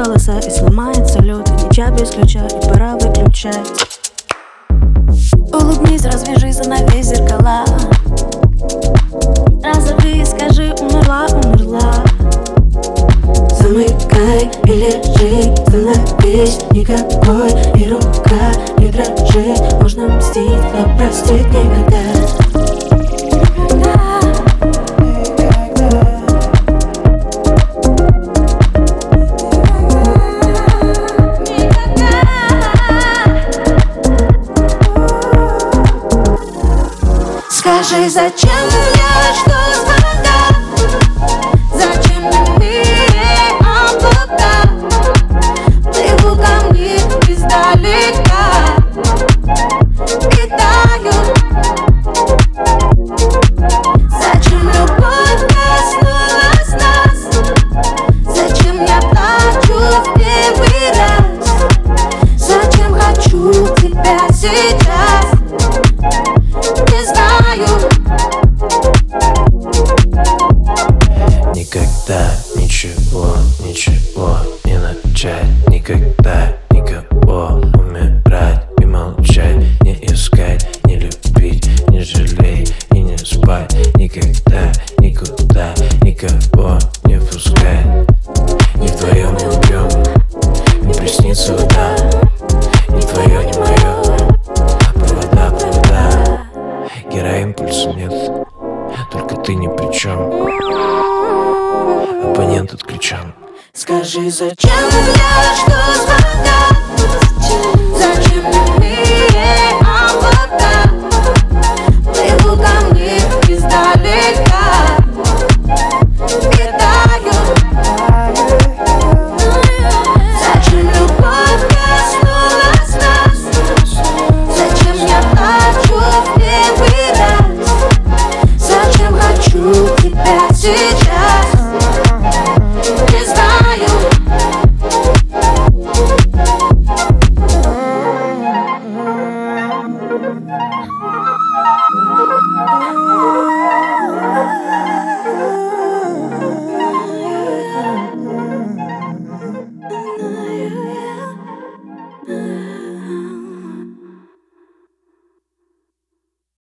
голоса и сломается лед, и ничья без ключа, и пора выключать. Улыбнись, развяжи занавес зеркала, разорви и скажи: умерла, умерла. Замыкай и лежи, становись никакой, и рука не дрожит. Можно мстить, но простить никогда. Скажи, зачем я жду звонка? Зачем мне облака? Плыву ко мне издалека и таю. Зачем любовь коснулась нас? Зачем я плачу в первый раз? Зачем хочу тебя сейчас? Не знаю. Никогда ничего не начать. Никогда никого умирать и молчать. Не искать, не любить, не жалеть и не спать. Никогда, никуда, никого не пускать. Не вдвоем не убьем, не приснится вода. Не твое, не мое, провода. Героимпульса нет, только ты ни при чем. Абонент отключен. Скажи, зачем я жду звонка? Зачем мне облака? Плыву ко мне издалека и таю. Зачем любовь коснулась нас? Зачем я плачу в первый раз? Зачем хочу тебя сейчас? Не знаю.